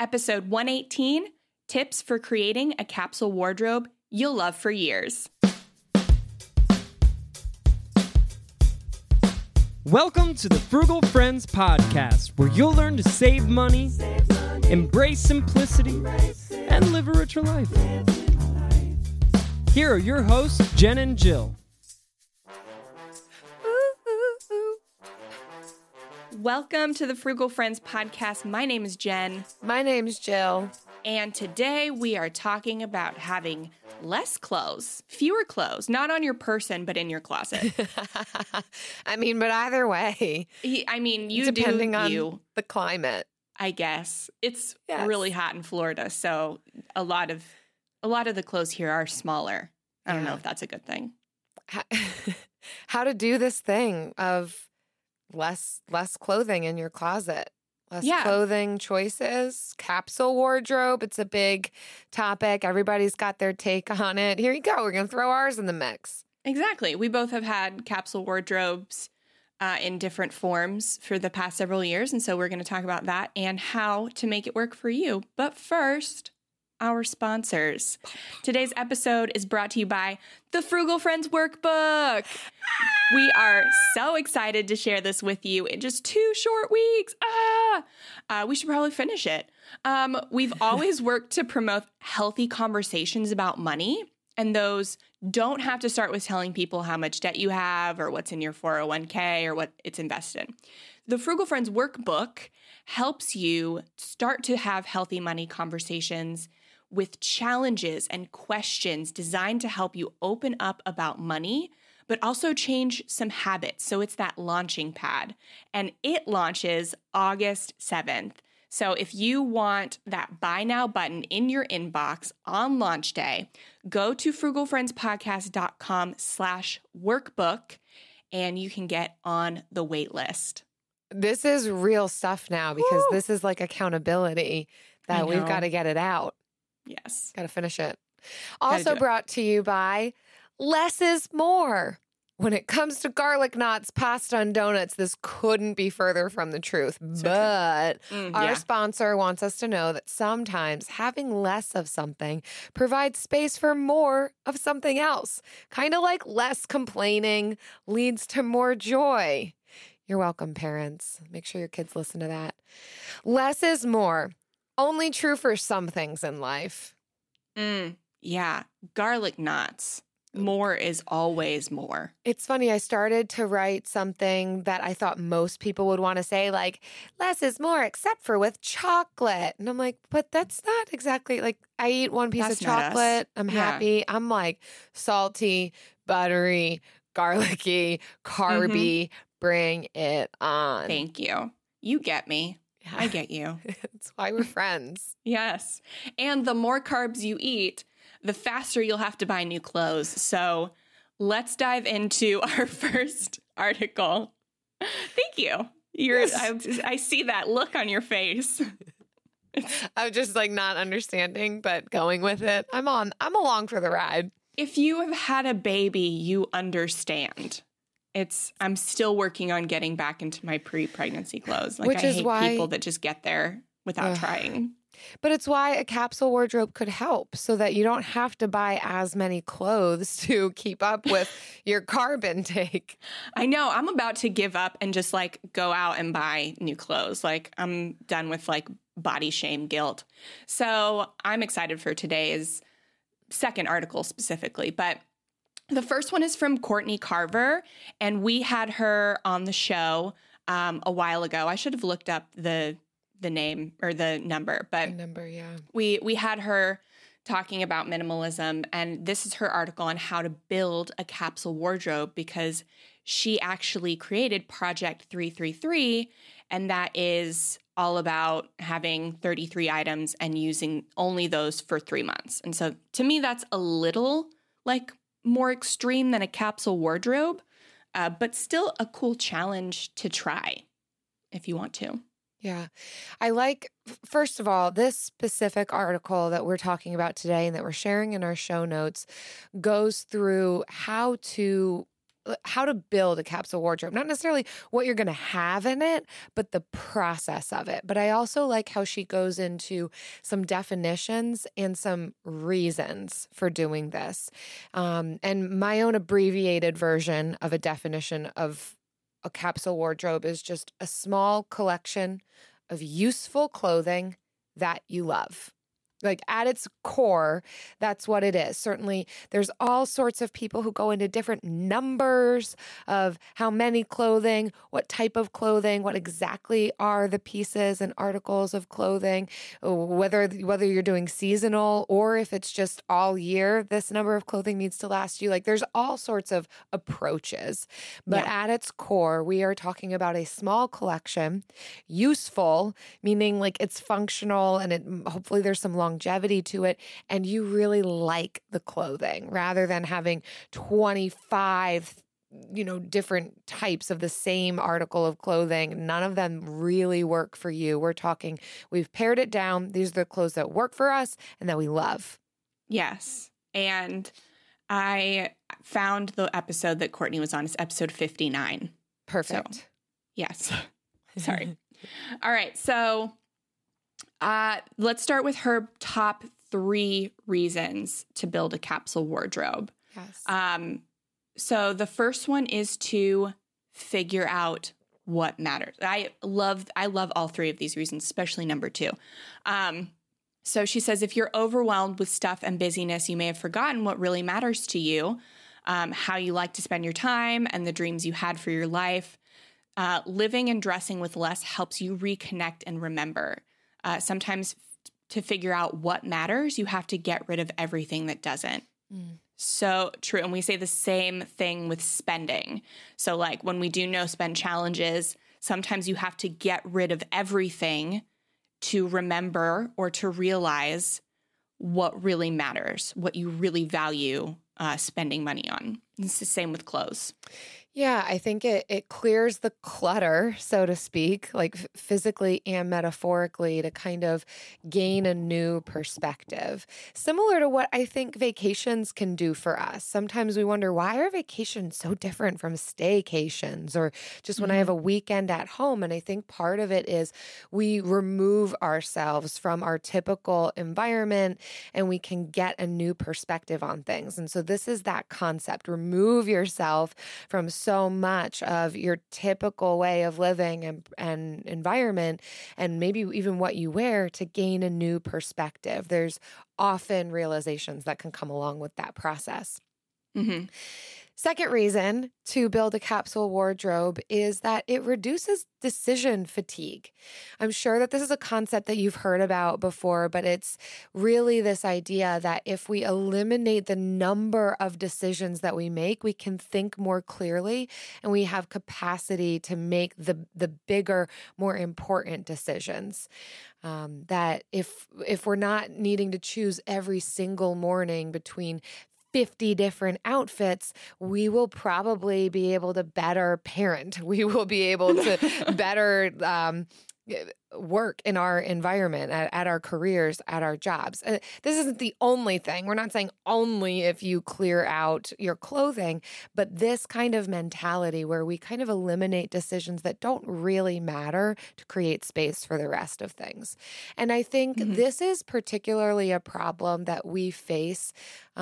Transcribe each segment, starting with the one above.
Episode 118, Tips for Creating a Capsule Wardrobe You'll Love for Years. Welcome to the Frugal Friends Podcast, where you'll learn to save money, embrace simplicity, and live a richer life. Here are your hosts, Jen and Jill. Welcome to the Frugal Friends Podcast. My name is Jen. My name's Jill. And today we are talking about having less clothes, fewer clothes, not on your person, but in your closet. But either way. Depending on the climate. I guess. It's really hot in Florida, so a lot of the clothes here are smaller. I don't know if that's a good thing. How to do this thing of less clothing in your closet. Less clothing choices, capsule wardrobe. It's a big topic. Everybody's got their take on it. Here you go. We're going to throw ours in the mix. Exactly. We both have had capsule wardrobes in different forms for the past several years. And so we're going to talk about that and how to make it work for you. But first, our sponsors. Today's episode is brought to you by the Frugal Friends Workbook. We are so excited to share this with you in just 2 short weeks. We should probably finish it. We've always worked to promote healthy conversations about money, and those don't have to start with telling people how much debt you have or what's in your 401k or what it's invested in. The Frugal Friends Workbook helps you start to have healthy money conversations with challenges and questions designed to help you open up about money, but also change some habits. So it's that launching pad. And it launches August 7th. So if you want that buy now button in your inbox on launch day, go to frugalfriendspodcast.com/workbook and you can get on the wait list. This is real stuff now because this is like accountability that we've got to get it out. Yes. Got to finish it. Also brought to you by Less is More. When it comes to garlic knots, pasta, and donuts, this couldn't be further from the truth. But our sponsor wants us to know that sometimes having less of something provides space for more of something else. Kind of like less complaining leads to more joy. You're welcome, parents. Make sure your kids listen to that. Less is more. Only true for some things in life. Yeah. Garlic knots. More is always more. It's funny. I started to write something that I thought most people would want to say, like, less is more, except for with chocolate. And I'm like, but that's not exactly like I eat one piece of chocolate. I'm happy. I'm like salty, buttery, garlicky, carby. Bring it on. Thank you. You get me. I get you. That's why we're friends. Yes. And the more carbs you eat, the faster you'll have to buy new clothes. So let's dive into our first article. Thank you. I see that look on your face. I'm just like not understanding, but going with it. I'm along for the ride. If you have had a baby, you understand. I'm still working on getting back into my pre-pregnancy clothes. Like, I hate people that just get there without trying. But it's why a capsule wardrobe could help so that you don't have to buy as many clothes to keep up with your carb intake. I know. I'm about to give up and just like go out and buy new clothes. Like, I'm done with like body shame guilt. So I'm excited for today's second article specifically. But the first one is from Courtney Carver, and we had her on the show a while ago. I should have looked up the name or the number, but we had her talking about minimalism, and this is her article on how to build a capsule wardrobe because she actually created Project 333, and that is all about having 33 items and using only those for 3 months. And so to me, that's a little like more extreme than a capsule wardrobe, but still a cool challenge to try if you want to. Yeah. I like, first of all, this specific article that we're talking about today and that we're sharing in our show notes goes through how to how to build a capsule wardrobe, not necessarily what you're going to have in it, but the process of it. But I also like how she goes into some definitions and some reasons for doing this. And my own abbreviated version of a definition of a capsule wardrobe is just a small collection of useful clothing that you love. Like at its core, that's what it is. Certainly, there's all sorts of people who go into different numbers of how many clothing, what type of clothing, what exactly are the pieces and articles of clothing, whether you're doing seasonal or if it's just all year, this number of clothing needs to last you. Like there's all sorts of approaches. But at its core, we are talking about a small collection, useful, meaning like it's functional and hopefully there's some longevity to it, and you really like the clothing rather than having 25 different types of the same article of clothing. None of them really work for you. We're talking, we've pared it down. These are the clothes that work for us and that we love. Yes. And I found the episode that Courtney was on. It's episode 59. Perfect. So, yes. Sorry. All right. So let's start with her top 3 reasons to build a capsule wardrobe. Yes. So the first one is to figure out what matters. I love all 3 of these reasons, especially number 2. So she says, if you're overwhelmed with stuff and busyness, you may have forgotten what really matters to you, how you like to spend your time and the dreams you had for your life. Living and dressing with less helps you reconnect and remember. Sometimes to figure out what matters, you have to get rid of everything that doesn't. So true. And we say the same thing with spending. So like when we do no spend challenges, sometimes you have to get rid of everything to remember or to realize what really matters, what you really value spending money on. It's the same with clothes. Yeah, I think it clears the clutter, so to speak, like physically and metaphorically, to kind of gain a new perspective. Similar to what I think vacations can do for us. Sometimes we wonder, why are vacations so different from staycations or just when I have a weekend at home? And I think part of it is we remove ourselves from our typical environment and we can get a new perspective on things. And so this is that concept. Remove yourself from so much of your typical way of living and environment, and maybe even what you wear, to gain a new perspective. There's often realizations that can come along with that process. Mm-hmm. Second reason to build a capsule wardrobe is that it reduces decision fatigue. I'm sure that this is a concept that you've heard about before, but it's really this idea that if we eliminate the number of decisions that we make, we can think more clearly and we have capacity to make the bigger, more important decisions. That if we're not needing to choose every single morning between 50 different outfits, we will probably be able to better parent. We will be able to better work in our environment, at our careers, at our jobs. This isn't the only thing. We're not saying only if you clear out your clothing, but this kind of mentality where we kind of eliminate decisions that don't really matter to create space for the rest of things. And I think this is particularly a problem that we face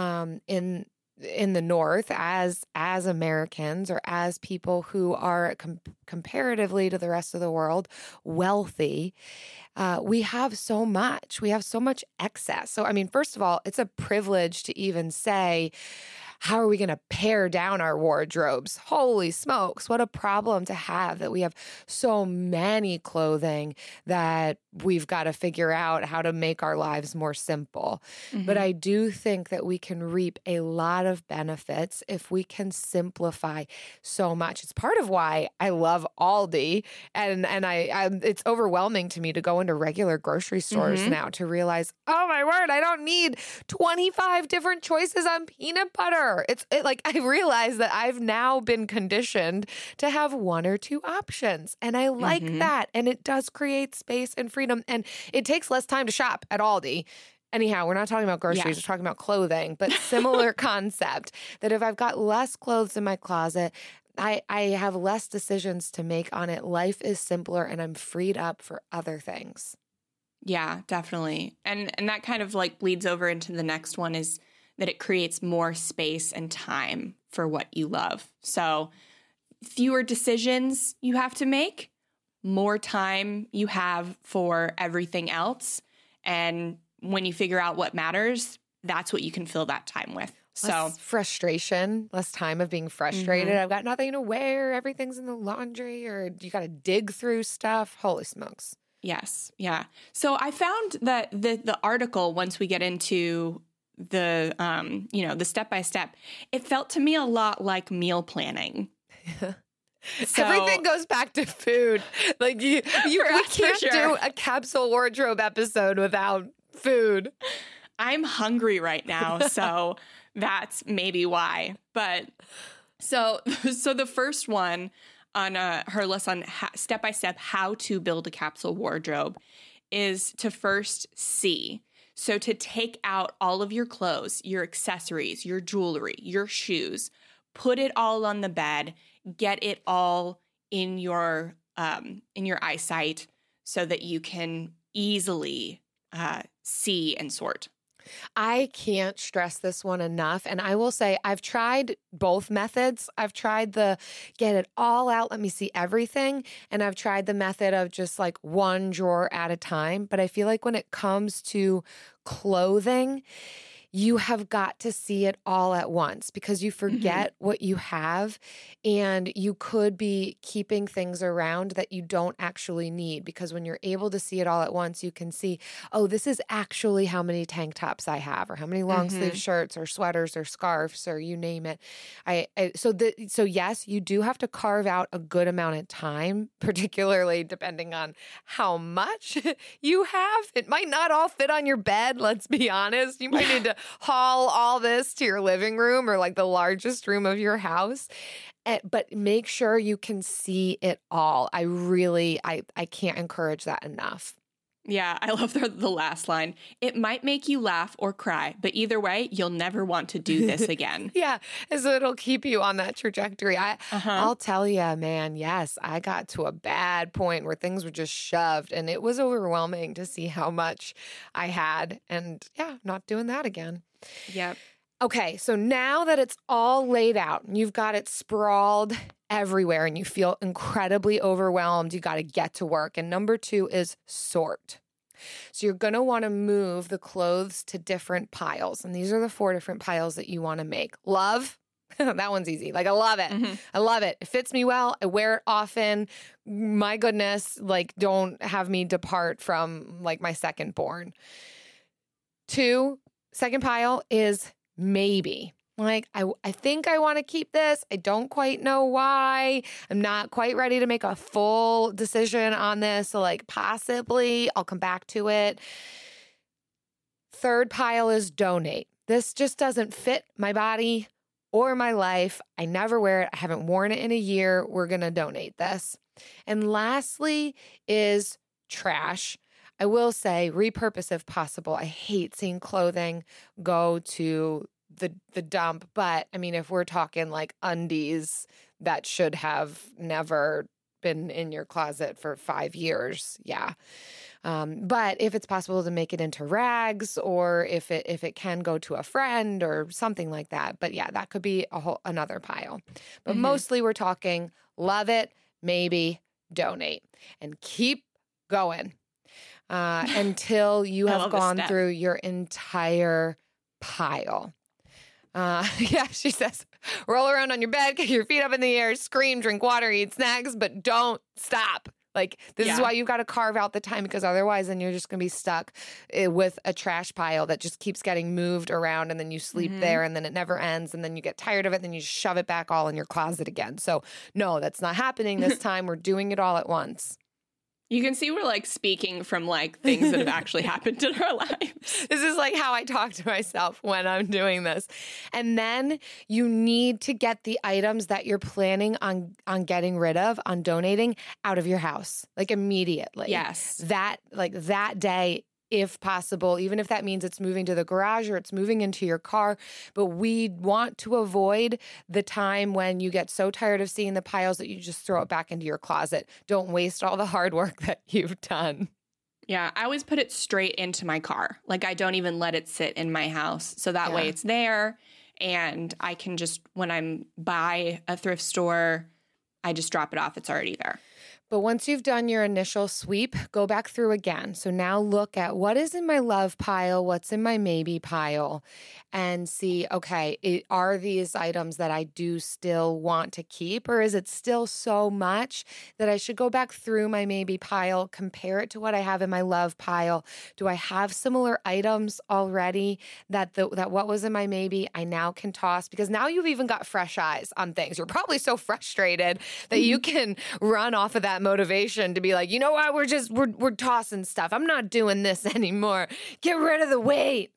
in the North as Americans, or as people who are comparatively to the rest of the world wealthy. We have so much. We have so much excess. So, I mean, first of all, it's a privilege to even say, how are we going to pare down our wardrobes? Holy smokes, what a problem to have that we have so many clothing that we've got to figure out how to make our lives more simple. But I do think that we can reap a lot of benefits if we can simplify so much. It's part of why I love Aldi, and I it's overwhelming to me to go into regular grocery stores now to realize, oh my word, I don't need 25 different choices on peanut butter. Like I realize that I've now been conditioned to have 1 or 2 options, and I like that, and it does create space and freedom, and it takes less time to shop at Aldi. Anyhow, we're not talking about groceries. We're talking about clothing, but similar concept that if I've got less clothes in my closet, I have less decisions to make on it. Life is simpler and I'm freed up for other things. Yeah, definitely. And that kind of like bleeds over into the next one is that it creates more space and time for what you love. So fewer decisions you have to make, more time you have for everything else. And when you figure out what matters, that's what you can fill that time with. Less frustration, less time of being frustrated. I've got nothing to wear. Everything's in the laundry, or you got to dig through stuff. Holy smokes. Yes. Yeah. So I found that the article, once we get into the, the step-by-step, it felt to me a lot like meal planning. So, everything goes back to food. Like we can't do a capsule wardrobe episode without food. I'm hungry right now, so that's maybe why. But so the first one on her list on step-by-step how to build a capsule wardrobe is to first see. So to take out all of your clothes, your accessories, your jewelry, your shoes, put it all on the bed, get it all in your eyesight so that you can easily see and sort. I can't stress this one enough. And I will say I've tried both methods. I've tried the get it all out, let me see everything. And I've tried the method of just like one drawer at a time. But I feel like when it comes to clothing, you have got to see it all at once because you forget what you have and you could be keeping things around that you don't actually need because when you're able to see it all at once, you can see, oh, this is actually how many tank tops I have or how many long sleeve shirts or sweaters or scarves or you name it. So yes, you do have to carve out a good amount of time, particularly depending on how much you have. It might not all fit on your bed, let's be honest. You might need to haul all this to your living room or like the largest room of your house. But make sure you can see it all. I can't encourage that enough. Yeah, I love the last line. It might make you laugh or cry, but either way, you'll never want to do this again. Yeah, so it'll keep you on that trajectory. I'll tell you, man, yes, I got to a bad point where things were just shoved and it was overwhelming to see how much I had. And yeah, not doing that again. Yep. Okay, so now that it's all laid out, you've got it sprawled everywhere and you feel incredibly overwhelmed, you got to get to work. And number 2 is sort. So you're going to want to move the clothes to different piles. And these are the 4 different piles that you want to make. Love. That one's easy. Like, I love it. I love it. It fits me well. I wear it often. My goodness, like, don't have me depart from like my second born. 2, second pile is maybe. Like, I think I want to keep this. I don't quite know why. I'm not quite ready to make a full decision on this. So like possibly I'll come back to it. 3rd pile is donate. This just doesn't fit my body or my life. I never wear it. I haven't worn it in a year. We're going to donate this. And lastly is trash. I will say repurpose if possible. I hate seeing clothing go to the dump. But I mean, if we're talking like undies that should have never been in your closet for 5 years, yeah. But if it's possible to make it into rags or if it can go to a friend or something like that. But yeah, that could be another pile. But mostly we're talking love it, maybe donate, and keep going until you have gone through your entire pile. Yeah, she says, roll around on your bed, get your feet up in the air, scream, drink water, eat snacks, but don't stop. Like, this is why you've got to carve out the time because otherwise then you're just going to be stuck with a trash pile that just keeps getting moved around and then you sleep there and then it never ends and then you get tired of it and then you shove it back all in your closet again. So no, that's not happening this time. We're doing it all at once. You can see we're like speaking from like things that have actually happened in our lives. This is like how I talk to myself when I'm doing this. And then you need to get the items that you're planning on getting rid of, on donating out of your house, like immediately. Yes. That day, if possible, even if that means it's moving to the garage or it's moving into your car. But we want to avoid the time when you get so tired of seeing the piles that you just throw it back into your closet. Don't waste all the hard work that you've done. Yeah, I always put it straight into my car. Like, I don't even let it sit in my house. So that way it's there. And I can just, when I'm by a thrift store, I just drop it off. It's already there. But once you've done your initial sweep, go back through again. So now look at what is in my love pile, what's in my maybe pile, and see, okay, are these items that I do still want to keep, or is it still so much that I should go back through my maybe pile, compare it to what I have in my love pile? Do I have similar items already that what was in my maybe I now can toss? Because now you've even got fresh eyes on things. You're probably so frustrated that you can run off of that motivation to be like, you know what, we're tossing stuff. I'm not doing this anymore. Get rid of the weight.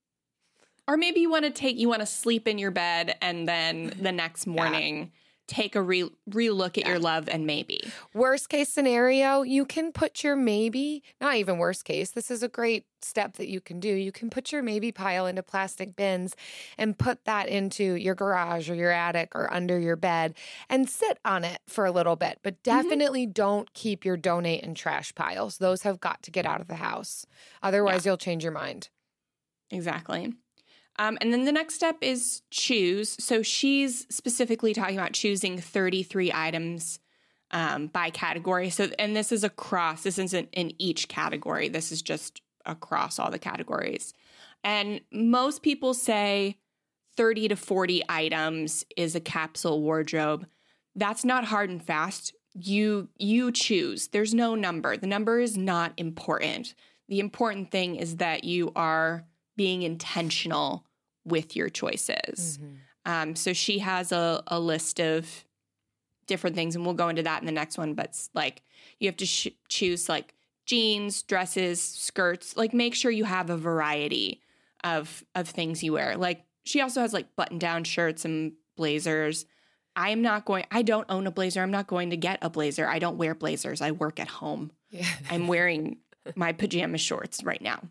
Or maybe you want to sleep in your bed and then the next morning take a re-look at your love and maybe. Worst case scenario, you can put your maybe, not even worst case, this is a great step that you can do. You can put your maybe pile into plastic bins and put that into your garage or your attic or under your bed and sit on it for a little bit. But definitely don't keep your donate and trash piles. Those have got to get out of the house. Otherwise, you'll change your mind. Exactly. And then the next step is choose. So she's specifically talking about choosing 33 items by category. So, and this is across, this isn't in each category. This is just across all the categories. And most people say 30 to 40 items is a capsule wardrobe. That's not hard and fast. You choose. There's no number. The number is not important. The important thing is that you are being intentional with your choices. So she has a list of different things, and we'll go into that in the next one. But like, you have to choose like jeans, dresses, skirts. Like, make sure you have a variety of things you wear. Like, she also has like button-down shirts and blazers. I don't own a blazer. I'm not going to get a blazer. I don't wear blazers. I work at home. Yeah. I'm wearing my pajama shorts right now.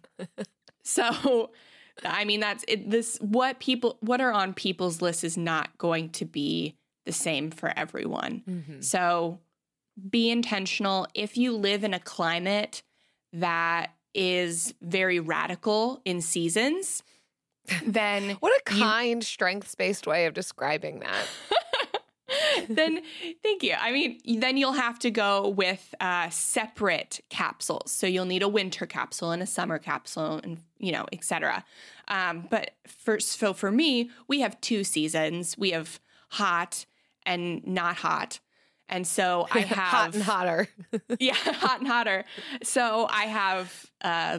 So, I mean, that's it. What are on people's list is not going to be the same for everyone. So be intentional. If you live in a climate that is very radical in seasons, then what a kind, strengths-based way of describing that. Then thank you. I mean, then you'll have to go with separate capsules. So you'll need a winter capsule and a summer capsule, and et cetera. But for me, we have 2 seasons. We have hot and not hot. And so I have hot and hotter. Yeah, hot and hotter. So I have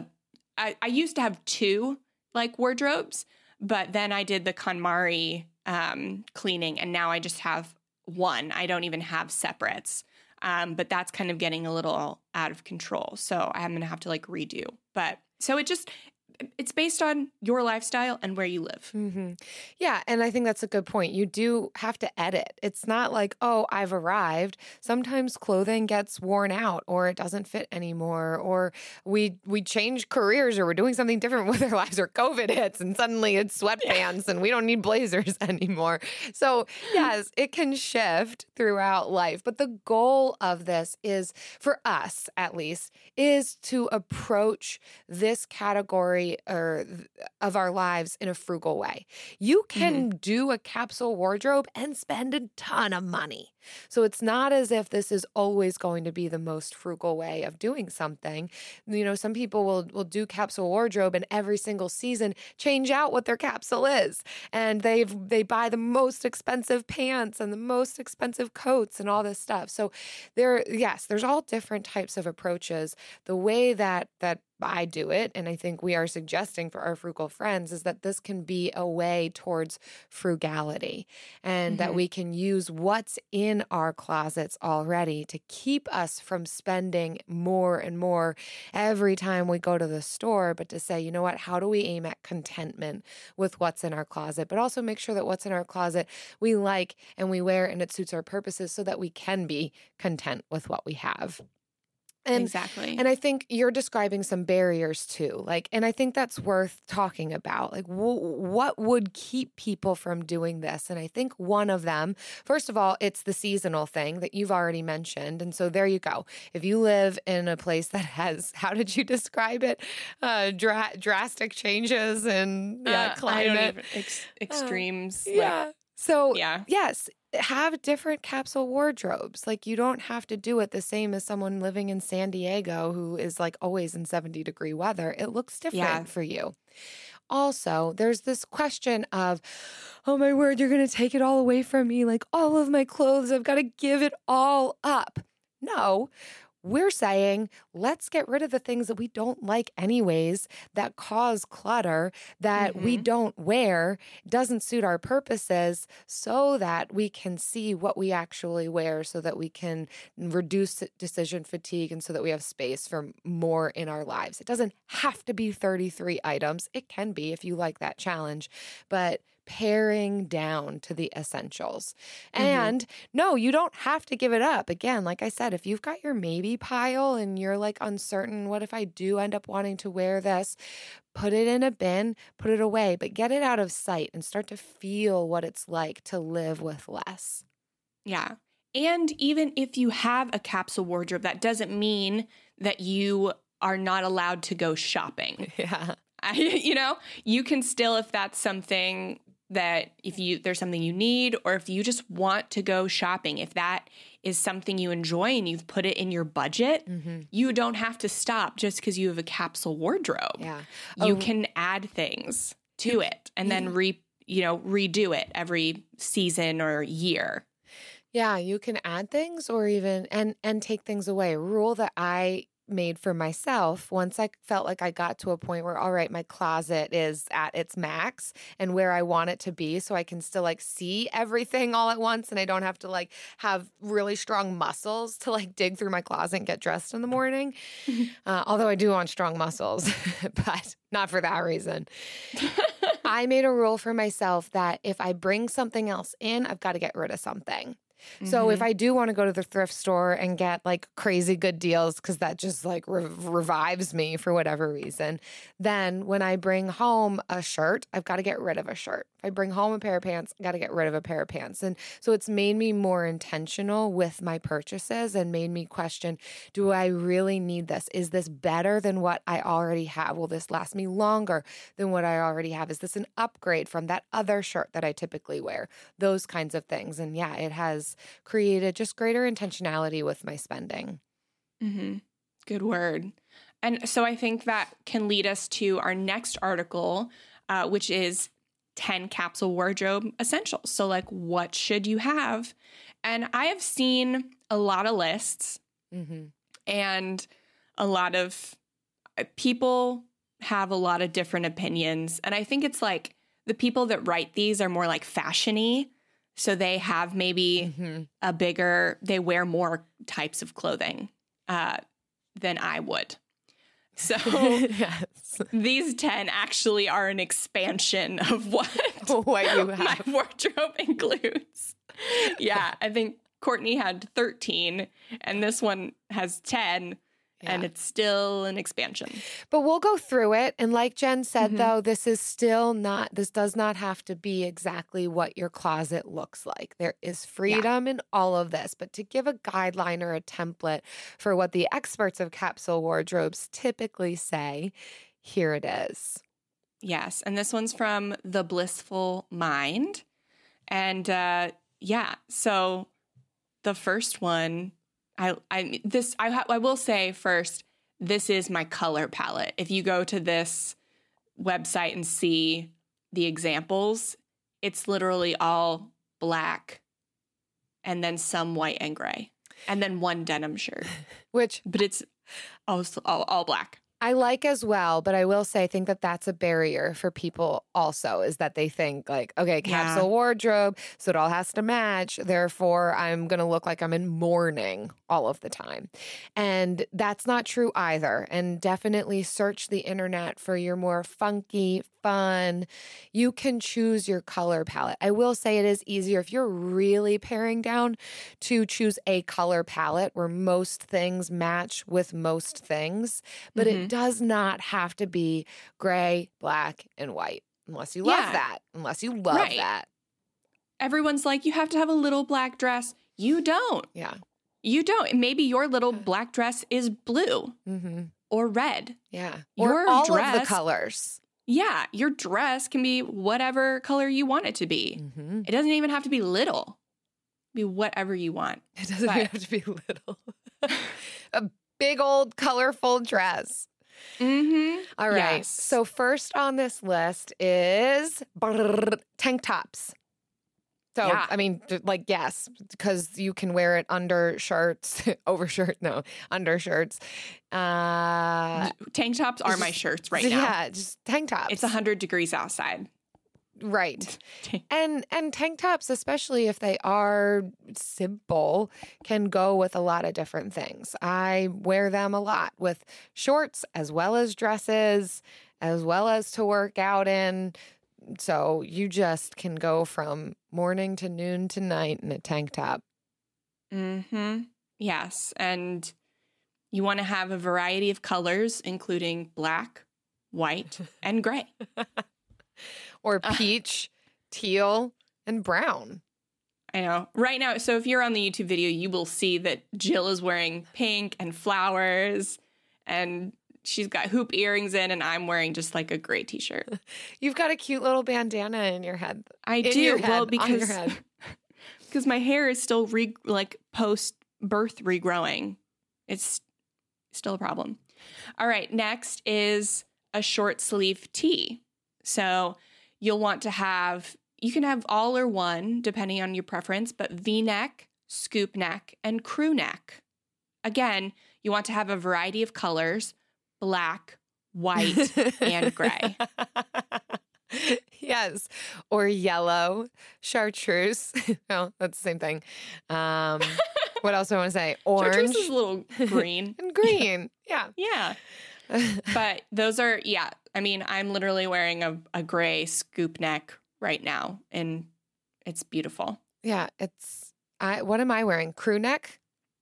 I used to have 2 like wardrobes, but then I did the KonMari cleaning, and now I just have 1. I don't even have separates. But that's kind of getting a little out of control. So I'm going to have to like redo. But so it's based on your lifestyle and where you live. Yeah. And I think that's a good point. You do have to edit. It's not like, oh, I've arrived. Sometimes clothing gets worn out, or it doesn't fit anymore, or we change careers, or we're doing something different with our lives, or COVID hits and suddenly it's sweatpants and we don't need blazers anymore. So yes, it can shift throughout life. But the goal of this is, for us at least, is to approach this category of our lives in a frugal way. You can do a capsule wardrobe and spend a ton of money. So it's not as if this is always going to be the most frugal way of doing something. Some people will do capsule wardrobe and every single season change out what their capsule is. And they buy the most expensive pants and the most expensive coats and all this stuff. So there's all different types of approaches. The way that I do it, and I think we are suggesting for our frugal friends, is that this can be a way towards frugality, and that we can use what's in our closets already to keep us from spending more and more every time we go to the store, but to say, you know what, how do we aim at contentment with what's in our closet, but also make sure that what's in our closet we like and we wear and it suits our purposes so that we can be content with what we have. Exactly. And I think you're describing some barriers too. And I think that's worth talking about. What would keep people from doing this? And I think one of them, first of all, it's the seasonal thing that you've already mentioned. And so there you go. If you live in a place that has, how did you describe it? Drastic changes in climate. Extremes. Yes. Have different capsule wardrobes. You don't have to do it the same as someone living in San Diego who is always in 70-degree weather. It looks different for you. Also, there's this question of, oh my word, you're going to take it all away from me. All of my clothes, I've got to give it all up. No. We're saying, let's get rid of the things that we don't like anyways, that cause clutter, that we don't wear, doesn't suit our purposes, so that we can see what we actually wear, so that we can reduce decision fatigue, and so that we have space for more in our lives. It doesn't have to be 33 items. It can be if you like that challenge, but paring down to the essentials. And no, you don't have to give it up. Again, like I said, if you've got your maybe pile and you're uncertain, what if I do end up wanting to wear this? Put it in a bin, put it away, but get it out of sight and start to feel what it's like to live with less. Yeah. And even if you have a capsule wardrobe, that doesn't mean that you are not allowed to go shopping. Yeah. You can still, if that's something that there's something you need, or if you just want to go shopping, if that is something you enjoy and you've put it in your budget, you don't have to stop just because you have a capsule wardrobe. Yeah. You can add things to it and then redo it every season or year. Yeah, you can add things or even and take things away. A rule that I made for myself once I felt like I got to a point where, all right, my closet is at its max and where I want it to be, so I can still see everything all at once, and I don't have to have really strong muscles to dig through my closet and get dressed in the morning. Although I do want strong muscles, but not for that reason. I made a rule for myself that if I bring something else in, I've got to get rid of something. So if I do want to go to the thrift store and get crazy good deals, because that just revives me for whatever reason, then when I bring home a shirt, I've got to get rid of a shirt. If I bring home a pair of pants, I got to get rid of a pair of pants. And so it's made me more intentional with my purchases and made me question, do I really need this? Is this better than what I already have? Will this last me longer than what I already have? Is this an upgrade from that other shirt that I typically wear? Those kinds of things. And yeah, it has created just greater intentionality with my spending. Good word. And so I think that can lead us to our next article, which is 10 capsule wardrobe essentials. So what should you have? And I have seen a lot of lists and a lot of people have a lot of different opinions. And I think it's the people that write these are more fashion-y. So they have maybe they wear more types of clothing than I would. So these 10 actually are an expansion of what you have. My wardrobe includes. Yeah, I think Courtney had 13 and this one has 10. Yeah. And it's still an expansion. But we'll go through it. And like Jen said, though, this does not have to be exactly what your closet looks like. There is freedom in all of this. But to give a guideline or a template for what the experts of capsule wardrobes typically say, here it is. Yes. And this one's from The Blissful Mind. And so the first one, I will say first, this is my color palette. If you go to this website and see the examples, it's literally all black and then some white and gray and then one denim shirt. But it's all black. I like as well, but I will say I think that that's a barrier for people also, is that they think like, okay, capsule wardrobe, so it all has to match. Therefore, I'm going to look like I'm in mourning all of the time. And that's not true either. And definitely search the internet for your more funky, fun. You can choose your color palette. I will say it is easier if you're really paring down to choose a color palette where most things match with most things, but it does not have to be gray, black, and white unless you love that. Unless you love that. Everyone's like, you have to have a little black dress. You don't. Yeah. You don't. Maybe your little black dress is blue or red. Yeah. Your or all dress, of the colors. Yeah. Your dress can be whatever color you want it to be. It doesn't even have to be little. Be whatever you want. It doesn't even have to be little. A big old colorful dress. All right. Yes. So first on this list is tank tops. So, I mean, like, yes, because you can wear it under shirts, undershirts. Tank tops are my shirts right now. Yeah, just tank tops. It's 100 degrees outside. Right. And tank tops, especially if they are simple, can go with a lot of different things. I wear them a lot with shorts as well as dresses, as well as to work out in. So you just can go from morning to noon to night in a tank top. Yes. And you want to have a variety of colors, including black, white, and gray. Or peach, teal, and brown. I know. Right now, so if you're on the YouTube video, you will see that Jill is wearing pink and flowers, and she's got hoop earrings in, and I'm wearing just like a gray t-shirt. You've got a cute little bandana in your head. I do. Well, because my hair is still post-birth regrowing. It's still a problem. All right, next is a short sleeve tee. So you'll want to have, you can have all or one, depending on your preference, but V-neck, scoop neck, and crew neck. Again, you want to have a variety of colors, black, white, and gray. Yes. Or yellow, chartreuse. No, that's the same thing. What else do I want to say? Orange. Chartreuse is a little green. And green. Yeah. Yeah. But those are, I mean, I'm literally wearing a gray scoop neck right now, and it's beautiful. Yeah, what am I wearing? Crew neck?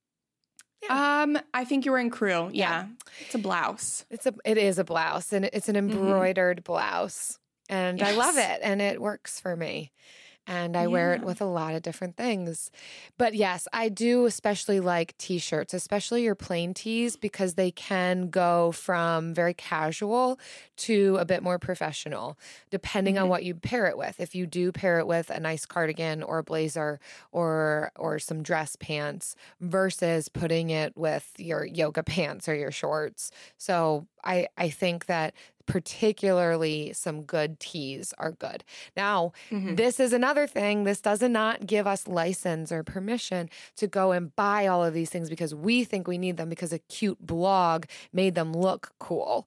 Yeah. I think you're wearing crew. Yeah. It's a blouse. It is a blouse, and it's an embroidered blouse. And I love it, and it works for me. And I wear it with a lot of different things. But yes, I do especially like t-shirts, especially your plain tees, because they can go from very casual to a bit more professional, depending on what you pair it with. If you do pair it with a nice cardigan or a blazer or some dress pants versus putting it with your yoga pants or your shorts. So I think that particularly some good tees are good. Now, this is another thing. This does not give us license or permission to go and buy all of these things because we think we need them because a cute blog made them look cool.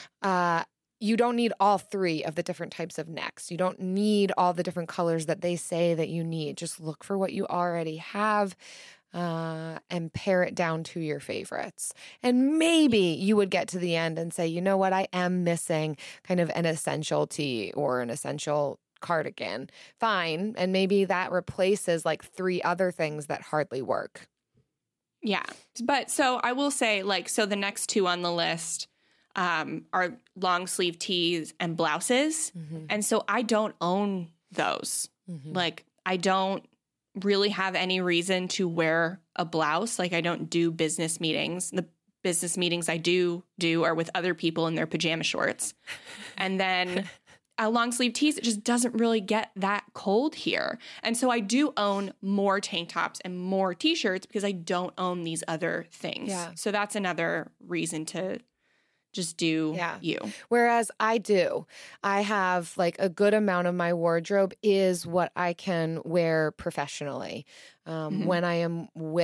You don't need all three of the different types of necks. You don't need all the different colors that they say that you need. Just look for what you already have. And pare it down to your favorites. And maybe you would get to the end and say, you know what, I am missing kind of an essential tee or an essential cardigan. Fine. And maybe that replaces like three other things that hardly work. Yeah. But so I will say, so the next two on the list are long sleeve tees and blouses. And so I don't own those. I don't really have any reason to wear a blouse. I don't do business meetings. The business meetings I do are with other people in their pajama shorts. And then long sleeve tees, it just doesn't really get that cold here. And so I do own more tank tops and more t-shirts because I don't own these other things. Yeah. So that's another reason to just do you. Whereas I have a good amount of my wardrobe is what I can wear professionally when I am with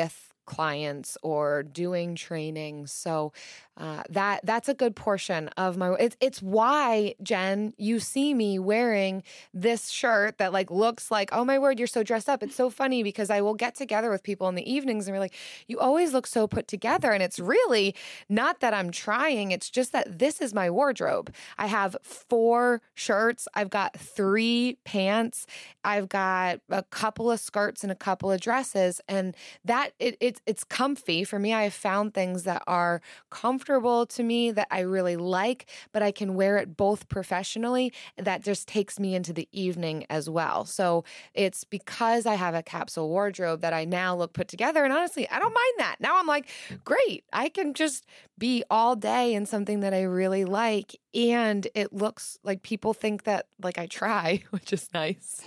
clients or doing trainings. So that's a good portion of my. It's why, Jen, you see me wearing this shirt that like looks like, oh my word, you're so dressed up. It's so funny because I will get together with people in the evenings and we're like, you always look so put together. And it's really not that I'm trying. It's just that this is my wardrobe. I have 4 shirts. I've got 3 pants. I've got a couple of skirts and a couple of dresses, and that it's comfy for me. I have found things that are comfortable to me that I really like, but I can wear it both professionally. That just takes me into the evening as well. So it's because I have a capsule wardrobe that I now look put together. And honestly, I don't mind that. Now I'm like, great, I can just be all day in something that I really like. And it looks like people think that like I try, which is nice.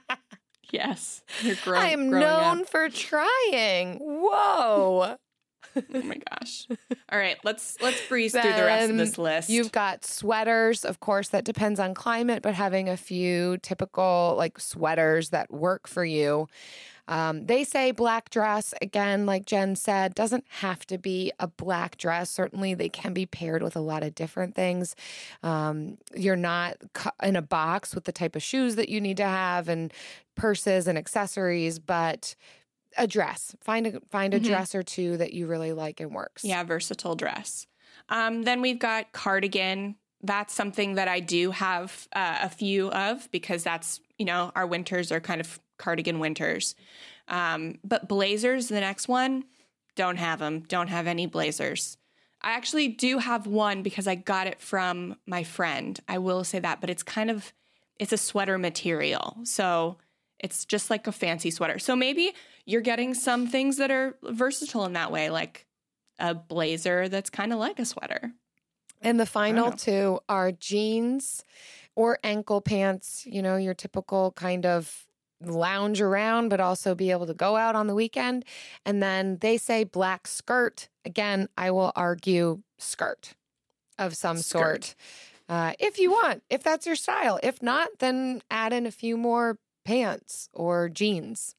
Yes. You're growing, I am known for trying. Whoa. Oh my gosh. All right, let's breeze through the rest of this list. You've got sweaters, of course, that depends on climate, but having a few typical like sweaters that work for you. They say black dress, again, like Jen said, doesn't have to be a black dress. Certainly they can be paired with a lot of different things. You're not in a box with the type of shoes that you need to have and purses and accessories, but a dress. Find a dress or two that you really like and works. Yeah, versatile dress. Then we've got cardigan. That's something that I do have a few of because that's, our winters are kind of cardigan winters. But blazers, the next one, don't have them. Don't have any blazers. I actually do have one because I got it from my friend. I will say that, but it's a sweater material. So it's just like a fancy sweater. So maybe you're getting some things that are versatile in that way, like a blazer that's kind of like a sweater. And the final 2 are jeans or ankle pants, your typical kind of lounge around, but also be able to go out on the weekend. And then they say black skirt. Again, I will argue skirt of some sort. If you want, if that's your style. If not, then add in a few more pants or jeans.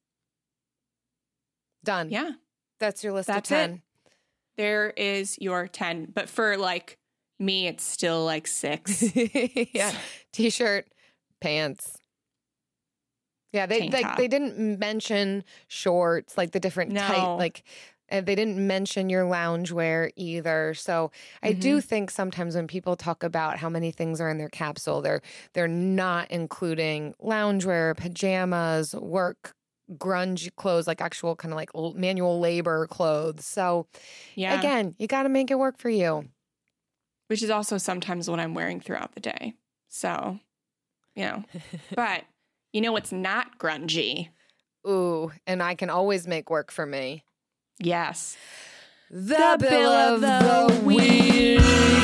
Done. Yeah. That's your list of 10. It. There is your 10. But for like me, it's still like 6. Yeah. T-shirt, pants. Yeah, they didn't mention shorts, like the different type, like they didn't mention your loungewear either. So I do think sometimes when people talk about how many things are in their capsule, they're not including loungewear, pajamas, work, grunge clothes, like actual kind of like manual labor clothes. So again, you got to make it work for you. Which is also sometimes what I'm wearing throughout the day. So, but what's not grungy? Ooh, and I can always make work for me. Yes. The Bill of the Week.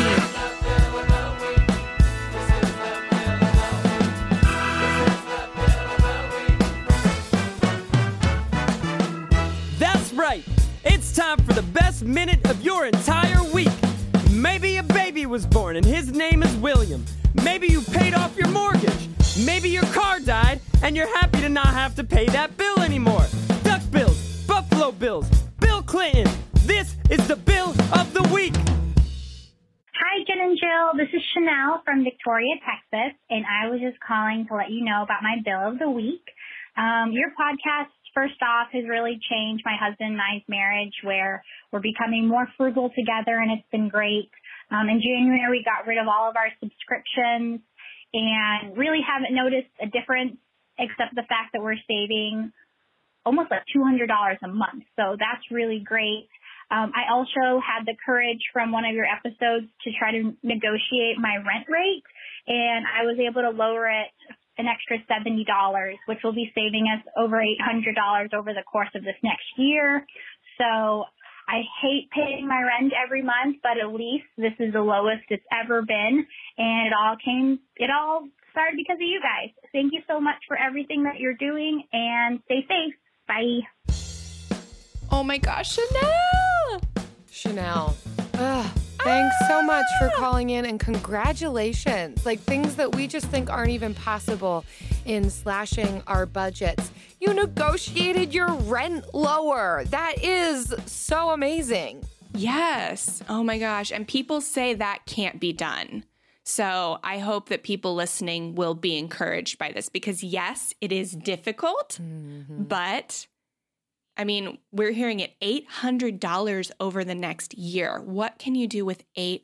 That's right. It's time for the best minute of your entire week. Maybe a baby was born and his name is William. Maybe you paid off your mortgage. Maybe your car died and you're happy to not have to pay that bill anymore. Duck bills, Buffalo Bills, Bill Clinton. This is the Bill of the Week. Hi, Jen and Jill. This is Chanel from Victoria, Texas, and I was just calling to let you know about my Bill of the Week. Your podcast, first off, has really changed my husband and I's marriage, where we're becoming more frugal together, and it's been great. In January, we got rid of all of our subscriptions and really haven't noticed a difference except the fact that we're saving almost like $200 a month. So that's really great. I also had the courage from one of your episodes to try to negotiate my rent rate, and I was able to lower it an extra $70, which will be saving us over $800 over the course of this next year. So I hate paying my rent every month, but at least this is the lowest it's ever been. And it all started because of you guys. Thank you so much for everything that you're doing, and stay safe. Bye. Oh my gosh, Chanel. I Thanks so much for calling in, and congratulations. Like, things that we just think aren't even possible in slashing our budgets. You negotiated your rent lower. That is so amazing. Yes. Oh my gosh. And people say that can't be done. So I hope that people listening will be encouraged by this because, yes, it is difficult, but I mean, we're hearing it $800 over the next year. What can you do with $800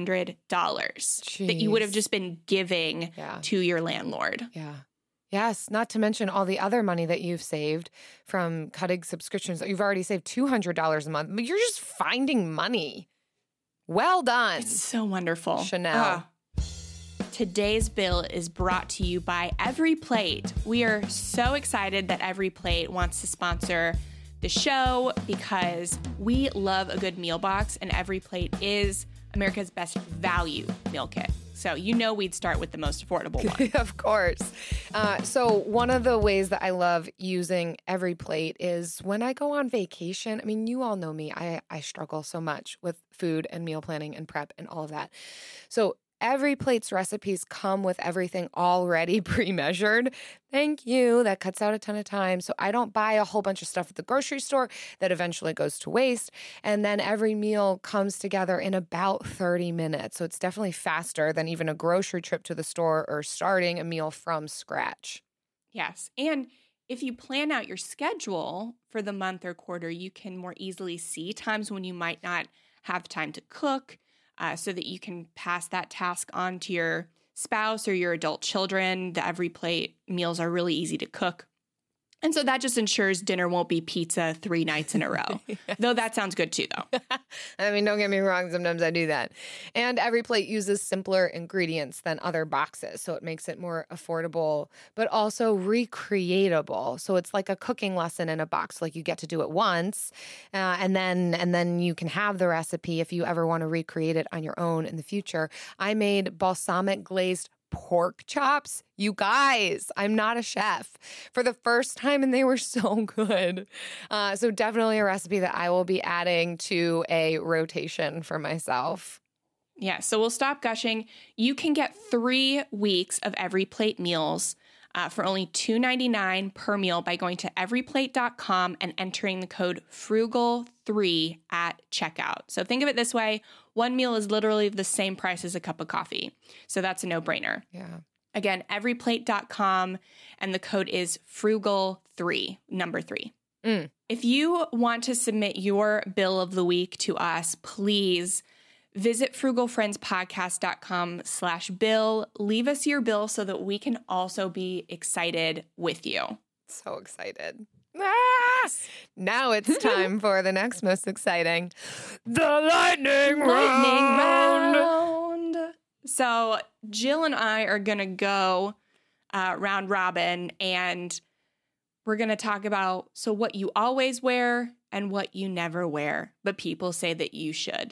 that you would have just been giving to your landlord? Yeah. Yes, not to mention all the other money that you've saved from cutting subscriptions. You've already saved $200 a month, but you're just finding money. Well done. It's so wonderful. Chanel. Today's bill is brought to you by EveryPlate. We are so excited that EveryPlate wants to sponsor the show because we love a good meal box, and EveryPlate is America's best value meal kit. So you know we'd start with the most affordable one. Of course. So one of the ways that I love using EveryPlate is when I go on vacation. I mean, you all know me. I struggle so much with food and meal planning and prep and all of that. So EveryPlate's recipes come with everything already pre-measured. Thank you. That cuts out a ton of time. So I don't buy a whole bunch of stuff at the grocery store that eventually goes to waste. And then every meal comes together in about 30 minutes. So it's definitely faster than even a grocery trip to the store or starting a meal from scratch. Yes. And if you plan out your schedule for the month or quarter, you can more easily see times when you might not have time to cook. So that you can pass that task on to your spouse or your adult children. The EveryPlate meals are really easy to cook. And so that just ensures dinner won't be pizza 3 nights in a row. Yes. Though that sounds good too, though. I mean, don't get me wrong. Sometimes I do that. And EveryPlate uses simpler ingredients than other boxes. So it makes it more affordable, but also recreatable. So it's like a cooking lesson in a box. Like you get to do it once and then you can have the recipe if you ever want to recreate it on your own in the future. I made balsamic glazed pork chops. You guys, I'm not a chef, for the first time, and they were so good. So definitely a recipe that I will be adding to a rotation for myself. Yeah, so we'll stop gushing. You can get 3 weeks of EveryPlate meals for only $2.99 per meal by going to everyplate.com and entering the code FRUGAL3 at checkout. So think of it this way. One meal is literally the same price as a cup of coffee. So that's a no-brainer. Yeah. Again, everyplate.com, and the code is FRUGAL3, number 3. If you want to submit your bill of the week to us, please visit frugalfriendspodcast.com/bill. Leave us your bill so that we can also be excited with you. So excited. Ah! Now it's time for the next most exciting, the lightning round. So Jill and I are going to go round robin, and we're going to talk about what you always wear and what you never wear, but people say that you should.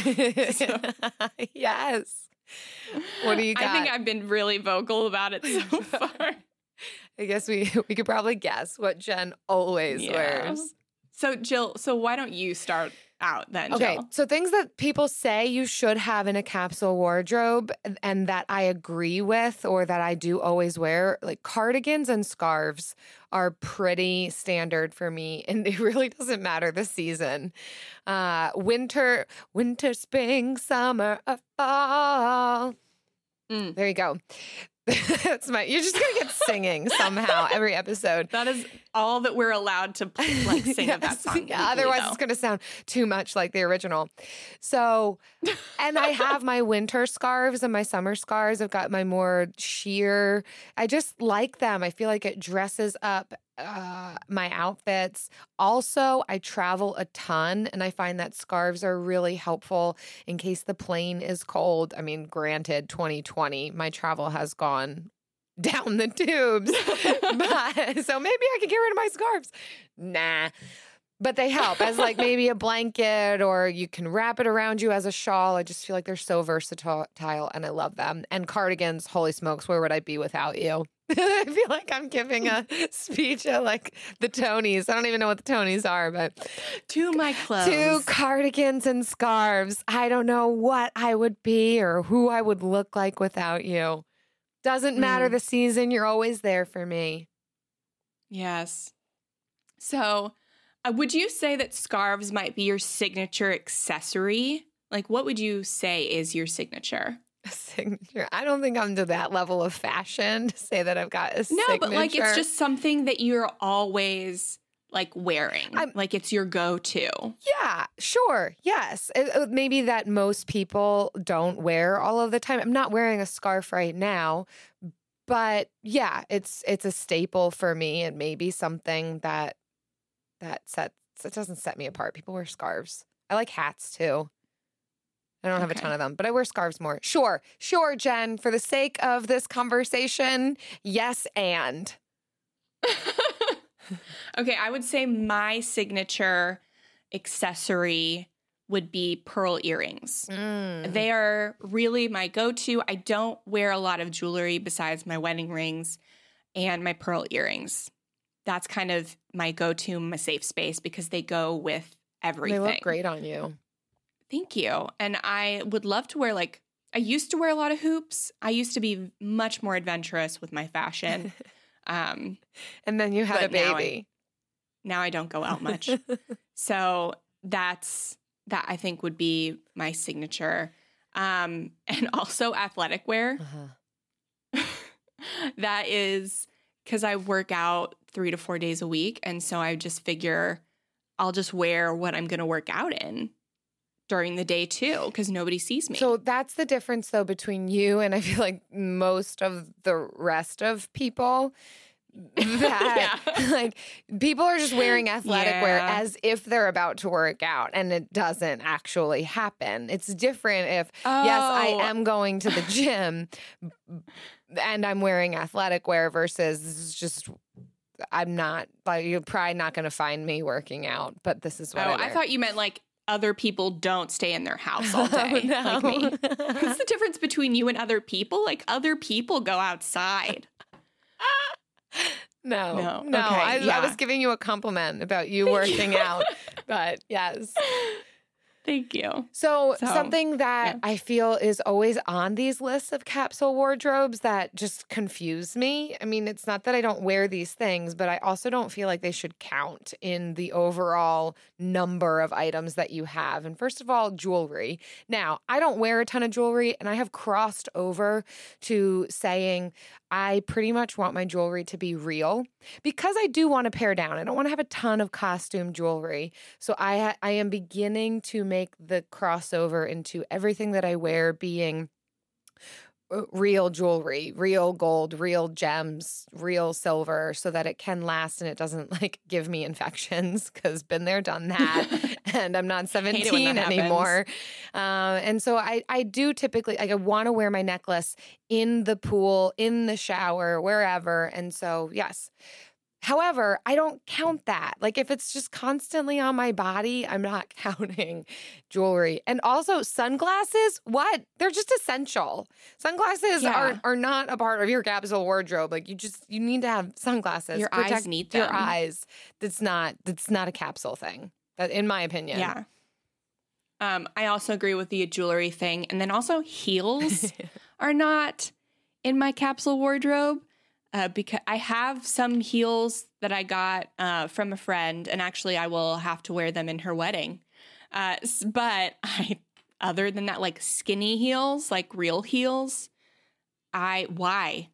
Yes. What do you got? I think I've been really vocal about it so far. I guess we could probably guess what Jen always wears. So Jill, why don't you start out then, Okay, Jill? so things that people say you should have in a capsule wardrobe and that I agree with or that I do always wear, like cardigans and scarves are pretty standard for me, and it really doesn't matter the season. Winter, spring, summer, or fall. There you go. That's you're just going to get singing somehow every episode. That is all that we're allowed to sing of that song. Yeah, otherwise it's going to sound too much like the original. So, and I have my winter scarves and my summer scarves. I've got my more sheer. I just like them. I feel like it dresses up my outfits. Also, I travel a ton, and I find that scarves are really helpful in case the plane is cold. I mean, granted, 2020, my travel has gone down the tubes. So maybe I could get rid of my scarves. Nah. But they help as like maybe a blanket, or you can wrap it around you as a shawl. I just feel like they're so versatile, and I love them. And cardigans, holy smokes, where would I be without you? I feel like I'm giving a speech at like the Tonys. I don't even know what the Tonys are, but to my clothes. To cardigans and scarves. I don't know what I would be or who I would look like without you. Doesn't matter the season. You're always there for me. Yes. So would you say that scarves might be your signature accessory? Like, what would you say is your signature? Signature. I don't think I'm to that level of fashion to say that I've got a signature. No, but like it's just something that you're always like wearing. Like it's your go-to. Yeah, sure. Yes. Maybe that most people don't wear all of the time. I'm not wearing a scarf right now, but yeah, it's a staple for me and maybe something that it doesn't set me apart. People wear scarves. I like hats too. I don't have a ton of them, but I wear scarves more. Sure, Jen. For the sake of this conversation, yes, and. Okay, I would say my signature accessory would be pearl earrings. They are really my go-to. I don't wear a lot of jewelry besides my wedding rings and my pearl earrings. That's kind of my go-to, my safe space, because they go with everything. They look great on you. Thank you. And I would love to wear I used to wear a lot of hoops. I used to be much more adventurous with my fashion. And then you had a baby. Now I don't go out much. So that I think would be my signature. And also athletic wear. That is because I work out 3 to 4 days a week. And so I just figure I'll just wear what I'm going to work out in during the day too, because nobody sees me. So that's the difference though between you and I feel like most of the rest of people. That like people are just wearing athletic wear as if they're about to work out, and it doesn't actually happen. It's different if yes, I am going to the gym and I'm wearing athletic wear versus this is just I'm not like you're probably not going to find me working out, but this is what I wear. I thought you meant like other people don't stay in their house all day like me. What's the difference between you and other people? Like other people go outside. No. Okay, I was giving you a compliment about you working out, but yes. Thank you. So something that I feel is always on these lists of capsule wardrobes that just confuse me. I mean, it's not that I don't wear these things, but I also don't feel like they should count in the overall number of items that you have. And first of all, jewelry. Now, I don't wear a ton of jewelry, and I have crossed over to saying I pretty much want my jewelry to be real because I do want to pare down. I don't want to have a ton of costume jewelry. So I am beginning to make the crossover into everything that I wear being real jewelry, real gold, real gems, real silver, so that it can last and it doesn't like give me infections because been there, done that. And I'm not 17 anymore. And so I do typically, like I want to wear my necklace in the pool, in the shower, wherever. And so, yes. However, I don't count that. Like if it's just constantly on my body, I'm not counting jewelry. And also sunglasses, what? They're just essential. Sunglasses are not a part of your capsule wardrobe. Like you need to have sunglasses. Your eyes need them. Your eyes. That's not a capsule thing, in my opinion. Yeah. I also agree with the jewelry thing. And then also heels are not in my capsule wardrobe. Because I have some heels that I got from a friend, and actually I will have to wear them in her wedding. But other than that, like skinny heels, like real heels, why?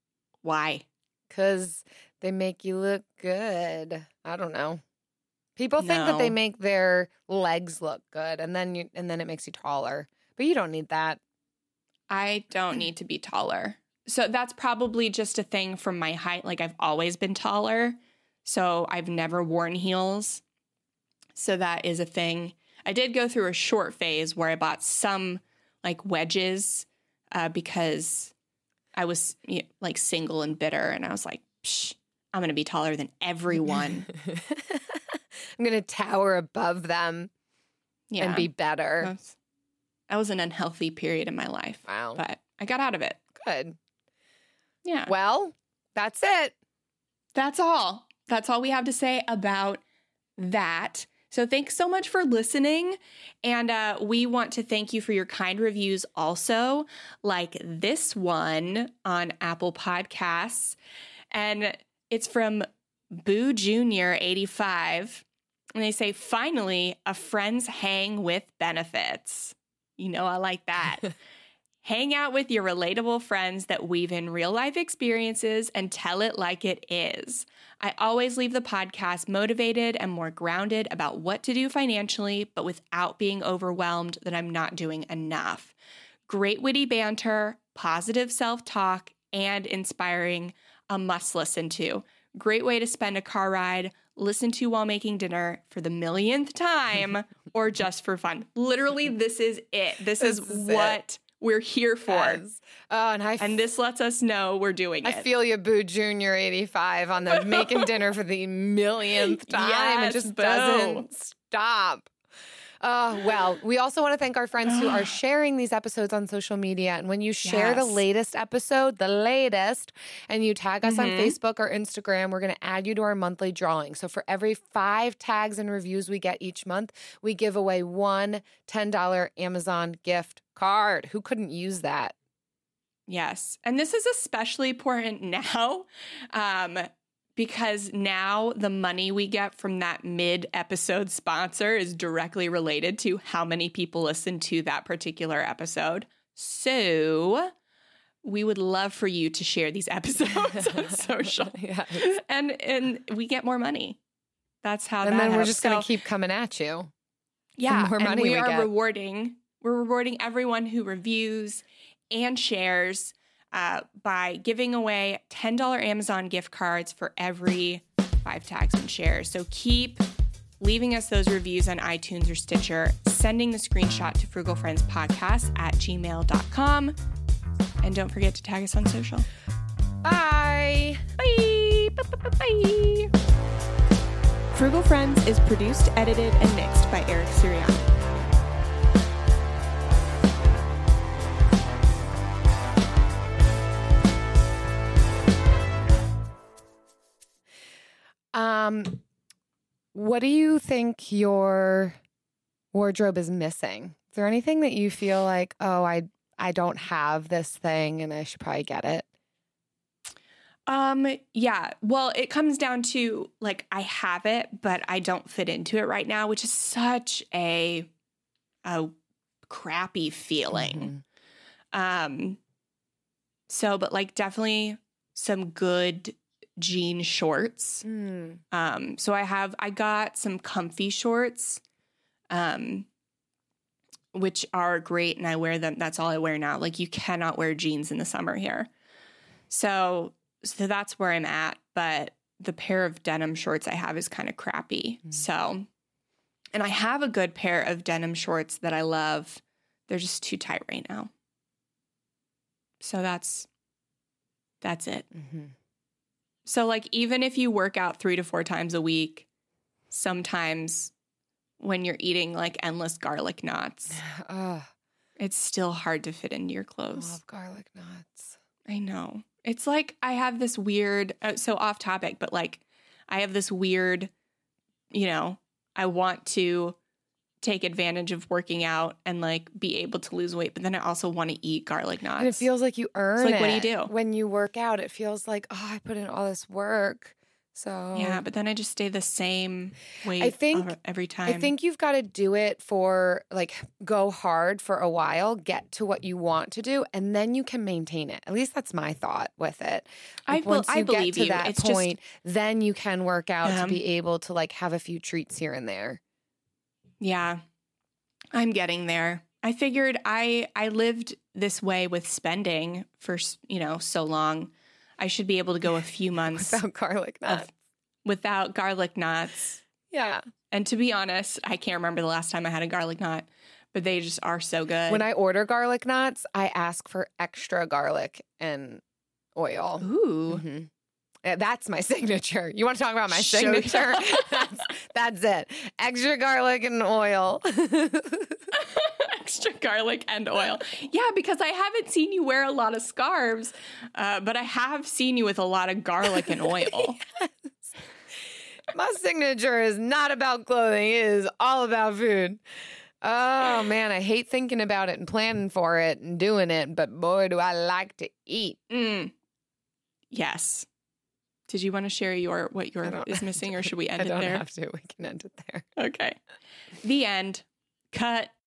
Because they make you look good. I don't know. People think that they make their legs look good, and then it makes you taller. But you don't need that. I don't need to be taller. So that's probably just a thing from my height. Like I've always been taller, so I've never worn heels. So that is a thing. I did go through a short phase where I bought some like wedges because I was like single and bitter, and I was like, psh, I'm going to be taller than everyone. I'm going to tower above them and be better. That was an unhealthy period in my life. Wow. But I got out of it. Good. Yeah. Well, That's it. That's all. That's all we have to say about that. So thanks so much for listening. And we want to thank you for your kind reviews also, like this one on Apple Podcasts. And it's from Boo Jr. 85. And they say, finally, a friend's hang with benefits. You know, I like that. Hang out with your relatable friends that weave in real life experiences and tell it like it is. I always leave the podcast motivated and more grounded about what to do financially, but without being overwhelmed that I'm not doing enough. Great witty banter, positive self-talk, and inspiring, a must listen to. Great way to spend a car ride, listen to while making dinner for the millionth time, or just for fun. Literally, this is it. This is what we're here for. Yes. Oh, and this lets us know we're doing it. I feel you, Boo Jr. 85 on the making dinner for the millionth time. Yes, it just doesn't stop. Well, we also want to thank our friends who are sharing these episodes on social media. And when you share the latest episode, and you tag us on Facebook or Instagram, we're going to add you to our monthly drawing. So for every 5 tags and reviews we get each month, we give away one $10 Amazon gift card. Who couldn't use that? Yes. And this is especially important now. Because now the money we get from that mid-episode sponsor is directly related to how many people listen to that particular episode. So we would love for you to share these episodes on social. Yes. And we get more money. That's how and that then we're helps. just going to keep coming at you. Yeah. The more money we we are get. We're rewarding everyone who reviews and shares by giving away $10 Amazon gift cards for every 5 tags and shares. So keep leaving us those reviews on iTunes or Stitcher, sending the screenshot to frugalfriendspodcast@gmail.com. And don't forget to tag us on social. Bye. Bye. Bye. Frugal Friends is produced, edited, and mixed by Eric Sirianni. What do you think your wardrobe is missing? Is there anything that you feel like, oh, I don't have this thing and I should probably get it? Yeah. Well, it comes down to like I have it, but I don't fit into it right now, which is such a crappy feeling. So, but like definitely some good jean shorts. So I got some comfy shorts, which are great, and I wear them. That's all I wear now. Like you cannot wear jeans in the summer here. So that's where I'm at. But the pair of denim shorts I have is kind of crappy. So, and I have a good pair of denim shorts that I love. They're just too tight right now. So that's it. So like even if you work out 3 to 4 times a week, sometimes when you're eating like endless garlic knots, it's still hard to fit into your clothes. I love garlic knots. I know. It's like I have this weird, so off topic, but like I have this weird, I want to take advantage of working out and like be able to lose weight, but then I also want to eat garlic knots. And it feels like you earn it. What do you do? When you work out, it feels like, oh, I put in all this work. So yeah, but then I just stay the same weight every time. I think you've got to do it for like go hard for a while, get to what you want to do, and then you can maintain it. At least that's my thought with it. Like once you get to that point, then you can work out to be able to like have a few treats here and there. Yeah, I'm getting there. I figured I lived this way with spending for, so long. I should be able to go a few months without garlic nuts. Without garlic nuts. Yeah. And to be honest, I can't remember the last time I had a garlic nut, but they just are so good. When I order garlic nuts, I ask for extra garlic and oil. Ooh. That's my signature. You want to talk about my signature? That's it. Extra garlic and oil. Extra garlic and oil. Yeah, because I haven't seen you wear a lot of scarves, but I have seen you with a lot of garlic and oil. Yes. My signature is not about clothing. It is all about food. Oh, man, I hate thinking about it and planning for it and doing it, but boy, do I like to eat. Yes. Did you want to share what is missing, or should we end it there? I don't have to. We can end it there. Okay. The end. Cut.